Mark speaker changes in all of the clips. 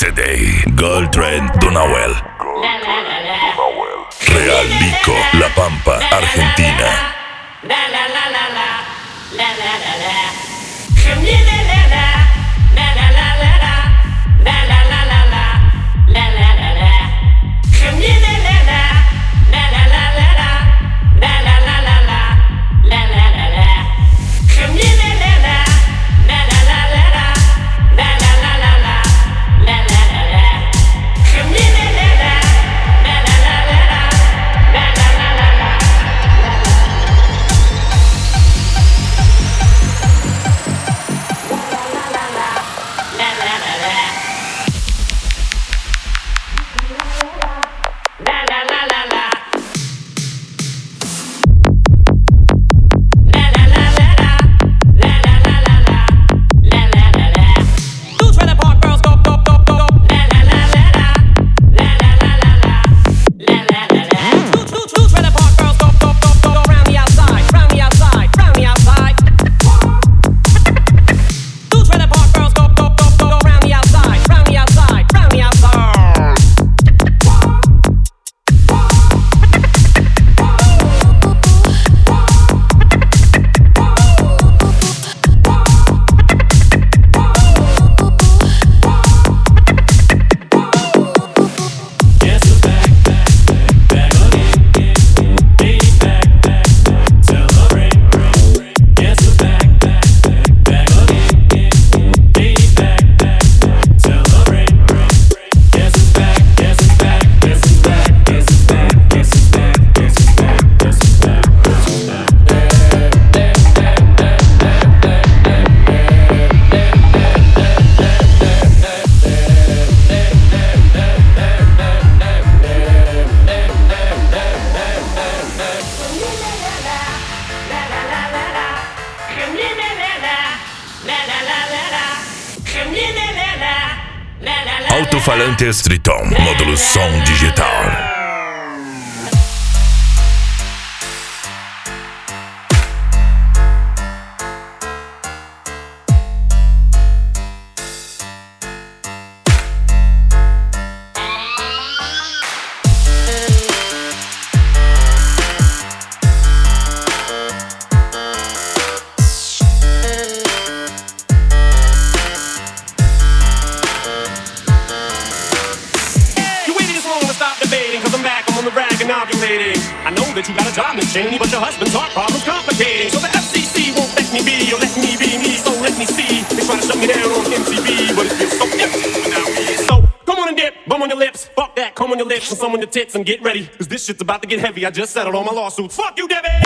Speaker 1: Yesterday, Goldtrend Donauel. Real Lico, La Pampa, Argentina. Alto-falante Streeton, módulo som digital.
Speaker 2: I know that you got a job, Miss Cheney, but your husband's heart problem's complicating. So the FCC won't let me be, or let me be me, so let me see. They try to shut me down on MTV, but it feels so empty without me. So come on and dip, bum on your lips, fuck that, come on your lips, and some on your tits, and get ready, cause this shit's about to get heavy. I just settled all my lawsuits. Fuck you, Debbie!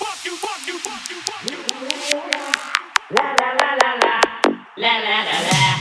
Speaker 3: La la la la la, la la la la.